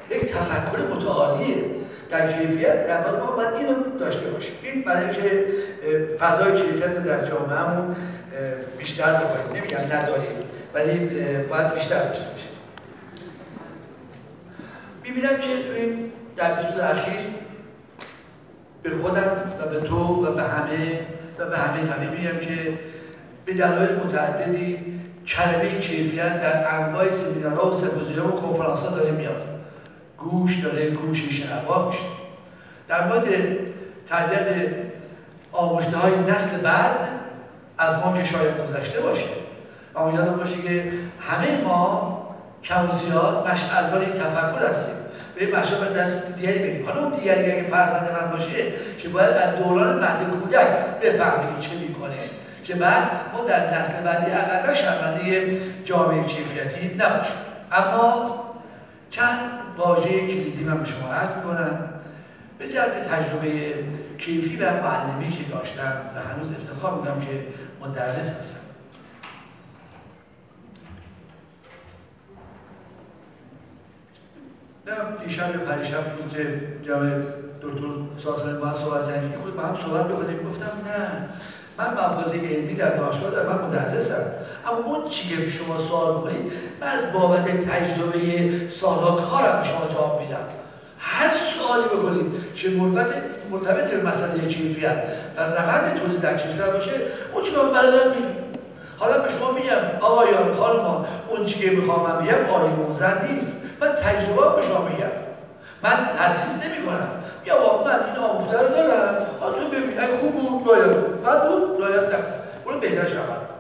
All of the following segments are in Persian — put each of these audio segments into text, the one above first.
یک تفکر متعالیه در کیفیت. در واقع ما باید اینو داشته باشیم. این برای اینکه فضای کیفیت در جامعهمون بیشتر بکنیم، نمیگم نداریم ولی باید بیشتر داشته باشیم. میبینم که تو این در 20 روز اخیر به خودم و به تو و به همه تبریک میگم که به دلایل متعددی کلمه کیفیت در انواع سمینارها و سمپوزیوم و کنفرانس‌ها داره میاد. گوش شنوا میشه. در مورد تربیت آموخته‌های نسل بعد از ما که شاید گذشته باشه. اما یادم باشه که همه ما کم و زیاد مشعل‌دار این تفکر هستیم. به این مشعل باید دست دیگری بگیم. حالا اون دیگری اگه فرزند من باشه که باید از دوران مهد کودک بفهمه چه میکنه که بعد ما در نسل بعدی اقلا شرمنده جامعه کیفیتی نباشیم. اما چند واژه کلیدی من به شما عرض میکنم به جهت تجربه کیفی و معلمی که داشتم و هنوز افتخار میکنم که مدرس هستم. دیشب یا پریشب بود که جامعه دکتر ساسانی با هم صحبت کردیم، خود با هم صحبت بکنیم. گفتم نه، من مباحث علمی در دانشگاه در من مدرسم، اما اون چی که شما سوال می‌کنید من از بابت تجربه سالها کارم به شما جواب میدم. هر سوالی بکنید که مرتبط به مسئله کیفیت و روند تولید در کشور باشه اون چی که من بلدم میگم. حالا به شما میگم آقایان خانوما اون چی که میخوام من بگم آیموزن نیست، من تجربه به شما میگم، من تدریس نمی‌کنم. یا واقعا من این آموخته رو دارم، تو ببین اگه خوب بود رعایت، بد بود رعایت نکن، اون بهترش عمل کن.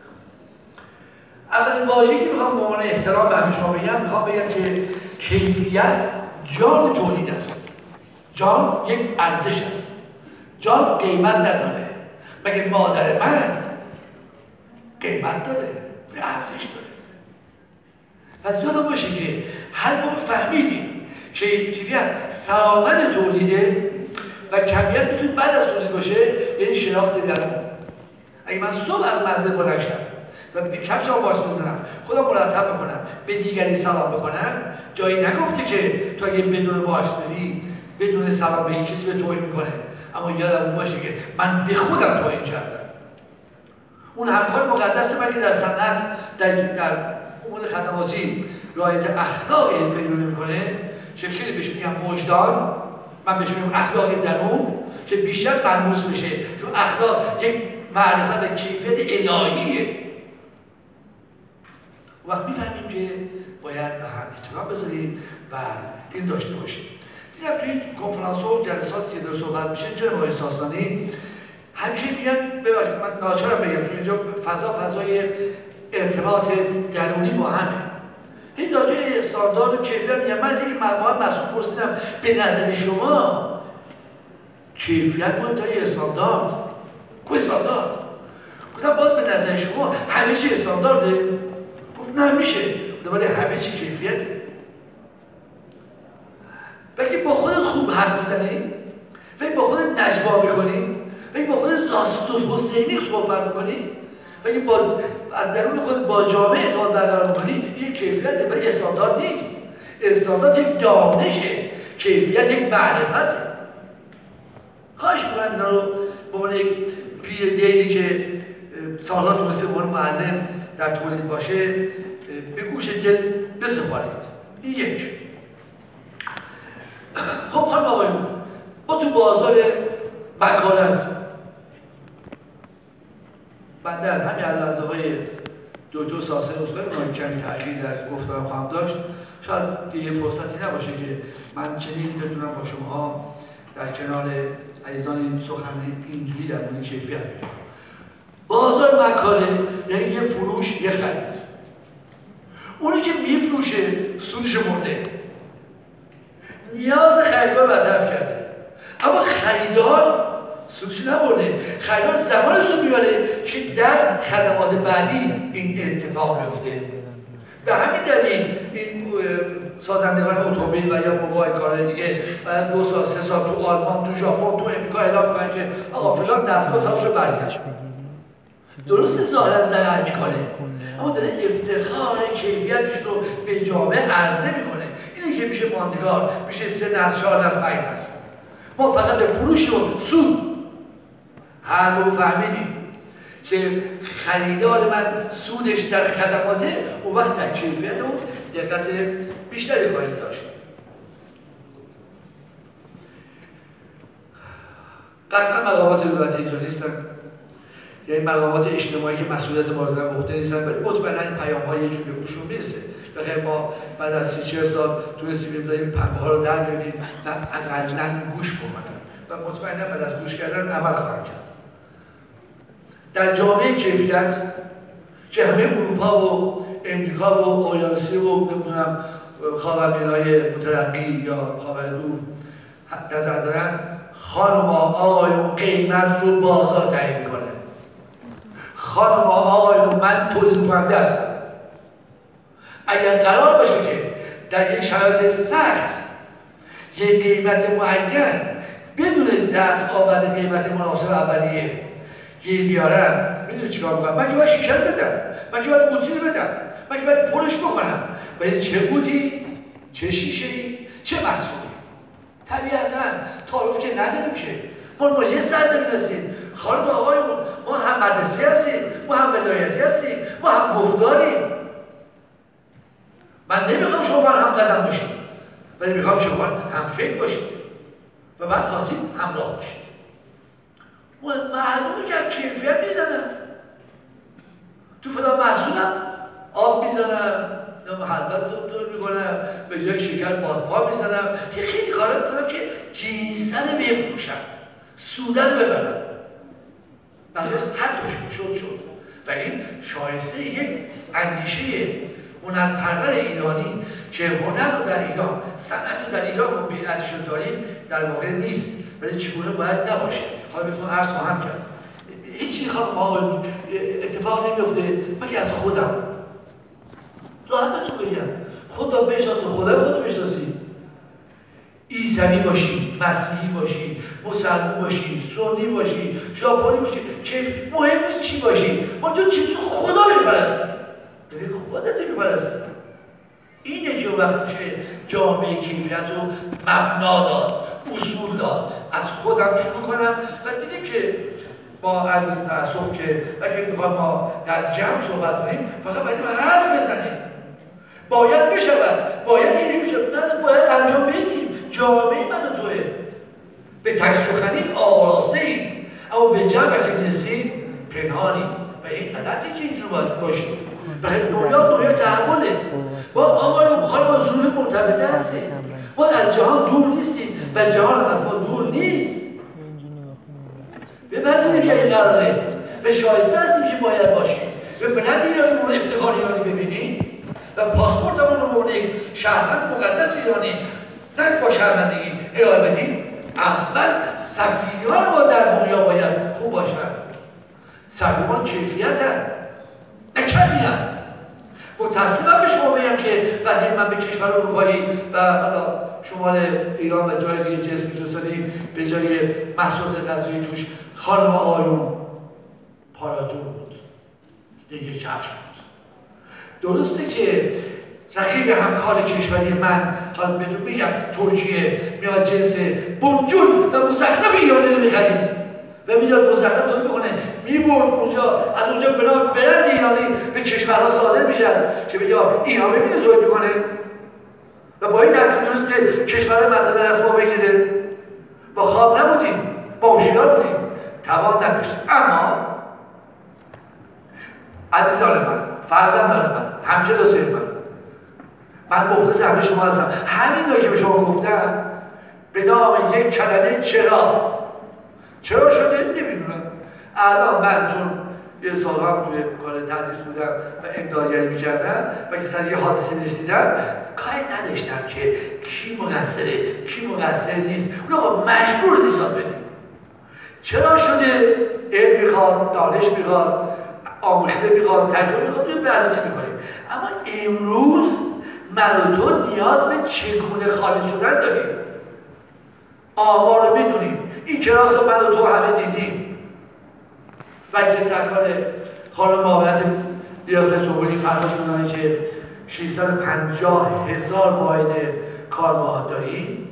اولین واژه‌ای که میخوام به عنوان احترام به شما بگم، میخوام بگم که کیفیت جان تولید است. جان یک ارزش است. جان قیمت نداره. مگه مادر من قیمت داره، ارزش داره. پس یادم باشه که هر موقع فهمیدیم که کیفیت سلامت تولیده و کمیت میتونه بعد از تولید باشه، یعنی شناخت درون. اگه من صبح از منزل بلند شم و کفشم باز بزنم، خودم مرتب بکنم، به دیگری سلام بکنم، جایی نگفته که تو اگه بدون واش بری، بدون سلام به کسی به توهین میکنه. اما یادم باشه که من به خودم توهین کردم. اون همکار مقدس من که در صنعت در امور خدماتی رعایت اخلاق حرفه‌ای رو نمی‌کنه، که خیلی بهش میگم وجدان، من بهش میگم اخلاق درون، که بیشتر ملموس بشه، چون اخلاق یک معرفت به کیفیت الهیه. وقت میفهمیم که باید به هم احترام بذاریم و این داشته باشیم. دیدم توی کنفرانس‌ها و جلساتی که داره صحبت میشه، جناب آقای ساسانی همیشه میگن، ببخشید من ناچارم بگم چون اینجا فضای ارتباط درونی با همه. این راجع به استاندارد و کیفیت میگم. من از یک مقام مسئول پرسیدم به نظر شما کیفیت مهمتره استاندارد؟ کو استاندارد؟ گفتم باز به نظر شما همه چی استاندارده؟ گفت نه میشه. گفتم ولی همه چی کیفیته. ولی با خودت خوب حرف میزنی، ولی با خودت نجوا میکنی، ولی با خودت راست و حسینی صحبت میکنی، ولی از درون خود با جامعه ارتباط برقرار می‌کنی، یک کیفیته ولی استاندارد نیست. استاندارد یک دانشه، کیفیت یک معرفته. خواهش می‌کنم اینا رو به عنوان یک پیر دیلی که سال‌ها تونسته به عنوان معلم در تولید باشه به گوش دل بسپارید. این یک. خب خانم آقایون، ما تو بازار بقاله هستیم. بنده از همین لحظه های دکتر ساسانی عذرخواهی می‌کنم کمی تأخیر در گفتارم خواهم داشت. شاید دیگه فرصتی نباشه که من چنین بتونم با شما در کنار عزیزان این سخن اینجوری در مورد کیفیت بگم. بازار مکاله یعنی یه فروش، یه خرید. اونی که میفروشه سودش مرده، نیاز خریدار برطرف کرده، اما خریدار سودش نبرده. خریدار زمان سود میبره که در خدمات بعدی این اتفاق میفته. به همین دلیل این سازندگان اتومبیل و یا موبایل کارهای دیگه بعد 2 سال 3 سال تو آلمان، تو ژاپن، تو امریکا اعلام میکنن که آقا فلان دستگاه خرابش رو برگشت. درسته ظاهرا ضرر میکنه، اما داره افتخار کیفیتش رو به جامعه عرضه میکنه. اینه که میشه ماندگار، میشه 3 نسل 4 نسل 5 نسل. ما فقط به فروش و سود هر موقع فهمیدیم که خریدار من سودش در خدماته، اون وقت در کیفیت اون دقت بیشتری خواهیم داشت. قطعا مقامات دولتی اینجا نیستن، یعنی مقامات اجتماعی که مسئولیت ما رو دارن مخته نیستن، ولی مطمئنا این پیام‌ها یه جور به گوششون میرسه. بخیر ما بعد از 30-40 سال تونستیم این پنبه‌ها رو در بیاریم و اقلاً گوش بکنن و مطمئنا بعد از گوش کردن عمل خواهند کرد. در جامعه کیفیت که همه اروپا و امریکا و اقیانوسیه و نمیدونم خاورمیانه‌های مترقی یا خاور دور نظر دارن، خانم‌ها آقایون قیمت رو بازار تعیین میکنه. خانم‌ها آقایون من تولید کننده هستم. اگر قرار باشه که در یک شرایط سخت یک قیمت معین بدون دست آورد قیمت مناسب اولیه گیر بیارم، میدونی چیکار میکنم؟ من که باید شیشه رو بدم، من که باید قوطی رو بدم، من که باید پرش بکنم. ولی چه قوطی، چه شیشه‌ای، چه محصولی؟ طبیعتاً تعارف که نداریم که ما یه سرزمین هستیم. خانم و آقایمون، ما هم مدرسه هستیم، ما هم ولایتی هستیم، ما هم گفتاریم. من نمیخوام شما هم قدم باشید، ولی میخوام شما هم فکر باشید و بعد خواستید همراه باشید. معلومه که کیفیت میزنم، تو فلان محصولم آب میزنم، حلبت دور میکنم، به جای شکر بادپا میزنم، که خیلی کارا میکنم که جیزن بفروشم، سودن ببرم، بقیه حد شد و این شایسته یک اندیشه هنرپرور ایرانی که هنر رو در ایران، صنعت رو در ایران رو بی‌ارزش داریم در واقع نیست، ولی چگونه باید نباشه. حالا بهتون عرض خواهم کرد. هیچی ما اتفاق نمیفته مگه از خودم. راحت بهتون بگم، خود را بشناس، خدا خود رو بشناسی. عیسوی باشی، مسیحی باشی، مسلمان باشی، سنی باشی، ژاپنی باشی، کیف مهم نیست چی باشی. ما تو چیزی خدا رو میپرستی، داری خودت میپرستی. اینه که وقت میشه جامعه کیفیت رو مبنا داد، اصول داد. از خودم شروع کنم و دیدیم که با از این تأسف که اگه میخوایم ما در جمع صحبت کنیم فقط باید حرف بزنیم، باید بشود، باید اینجور شد، نه باید انجام بدیم. جامعه من و توه به تک سخنی آراسته ایم، اما به جمع که میرسیم پنهانیم و این غلطه که اینجور باید باشیم. برای دنیا تحوله. ما آقایون بخواهیم با ظروف مرتبطه هستیم، ما از جهان دور نیستیم و جهان هم از ما دور نیست. بپذیریم که این قراره و شایسته هستیم که باید باشیم و برند ایرانی رو افتخار ایرانی ببینیم و پاسپورت همون رو به یک شهروند مقدس ایرانی نه با شهروندگی ارائه بدیم. اول سفیران ما در دنیا باید خوب باشن. سفیران کیفیت هست نه کمیت. متاسفم به شما بگم که وقتی من به کشور اروپایی و شمال ایران و جای دیگه جنس می‌رسانیم به جای محصولات غذایی توش خانم و آقایون پاراجون بود، دیگه کفش بود. درسته که رقیب همکار کشوری من، حالا بهتون میگم ترکیه، میاد جنس بنجل و مزخرف ایرانی رو میخرید و میاد مزخرف تولید میکنه میبرد اونجا، از اونجا برند ایرانی به کشورها صادر میشن که بگه ایران ببینه تولید میکنه و با این ترتیب درست که کشورهای منطقه از ما بگیره. با خواب نبودیم، با هوشیار بودیم، توان نداشتیم. اما عزیزان من، فرزندان من، همکلاسای من مخلص همه شما هستم. همین رو که به شما گفتم به نام یک کلمه چرا شده نمیدونم. الان من چون یه سال هم توی کار تدریس بودم و امدادگری میکردم و که سر یه حادثه میرسیدم کاری نداشتم که کی مقصره کی مقصر نیست، اون آقا مجبور نجات بدیم. چرا شده؟ علم میخواد، دانش میخواد، آموخته میخواد، تجربه میخواد، رو بررسی میکنیم. اما امروز من و تو نیاز به چگونه خارج شدن داریم. آمار رو میدونیم، این کلاس رو من و تو همه دیدیم. وکیل سرکار خانم معاونت ریاست جمهوری فرمایش می‌کنه که 650,000 واحد کارگاه داریم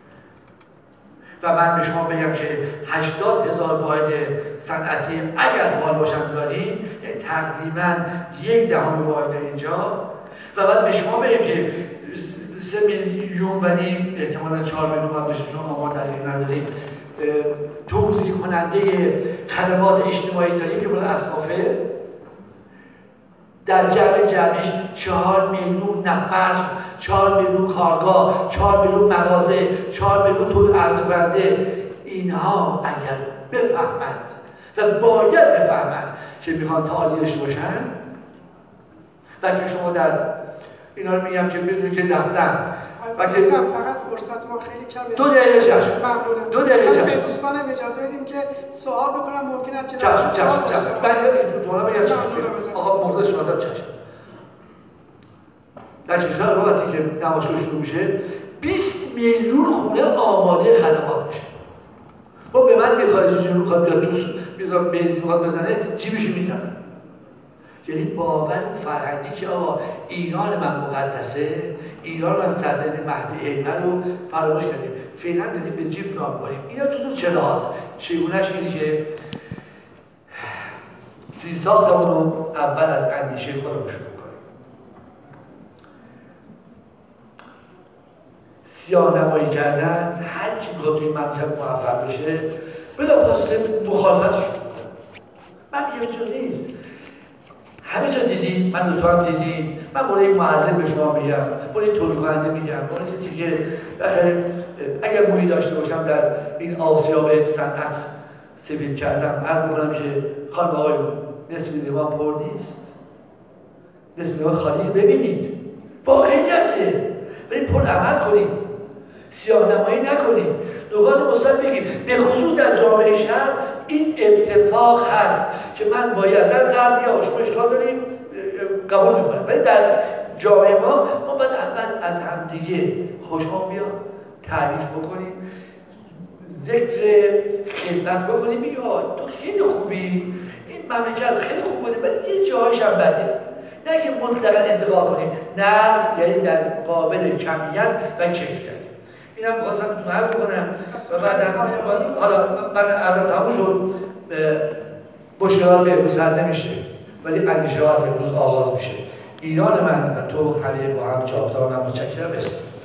و من به شما بگم که 80,000 واحد صنعتی اگر فعال باشن داریم، یعنی تقریبا 1/10 واحد اینجا، و بعد به شما بگم که 3 میلیون ولی احتمالا 4 میلیون هم باشه چون آمار دقیق نداریم توزیع کننده خدمات اجتماعی داریم که بالا اصنافه در جمعش 4 میلیون نفر، 4 میلیون کارگاه، 4 میلیون مغازه، 4 میلیون تولید عرضه کننده، اینها اگر بفهمند و باید بفهمند که میخوان تعالی داشته باشن و که شما در اینا رو میگم که بدونید که رفتن و که فقط فرصت ما خیلی کمه. 2 دقیقه چشم. 2 دقیقه چشم. به دوستان اجازه بدیم که سوال بکنم، ممکنه که چشم. من تو بگم چشم. آقا مخلص شما چشم. در کشور وقتی که نمایشگاه شروع میشه 20 میلیون خونه آماده خدمات میشه. با به وضعی خارجی جنوب میخواد بیاد تو میذارم بنزین میخواد بزنه جیبشو میزنه. یعنی باور فرهنگی که آقا ایران من مقدسه، ایران من سرزمین مهدی ایمن رو فراموش کردیم. فعلا داریم به جیب نام کنیم. اینا تو چرا هست؟ چگونهش اینه که زیرساختمون رو اول از اندیشه خودمون شروع کنیم. سیاه‌نمایی کردن هر کی میخواد توی مملکت موفق بشه بلافاصله مخالفتش رو کنه. من میگم اینجور نیست. همه جا دیدیم، من دوتا هم دیدیم، من برای یک معلم به شما میگم، برای تولید کننده میگم، برای کسی که اگر مویی داشته باشم در این آسیاب صنعت سفید کردم، عرض میکنم که خانم آقایون نصف لیوان پر نیست، نصف لیوان خالی ببینید، واقعیته، ولی پر عمل کنیم، سیاه‌نمایی نکنیم، نکات مثبت بگیم. به خصوص در جامعه شهر این اتفاق هست که من باید در غرب یا شما اشکال داریم قبول میکنم، ولی در جامعه ما باید اول از همدیگه خوشحال بیاد، تعریف بکنیم، ذکر خدمت بکنیم، بگیم تو خیلی خوبی، این مملکت خیلی خوب بوده ولی یه جاهاش هم بده، نه که مطلقا انتقاد کنیم، نه، یعنی در قابل کمیت و کیفیت. اینم خواستم تو عرض بکنم و بعد حالا من عرضم تموم شد. مشکلات به امروز حل نمیشه ولی اندیشه ها از امروز آغاز میشه. ایران من و تو همه با هم جاودانه. من متشکرم. مرسی.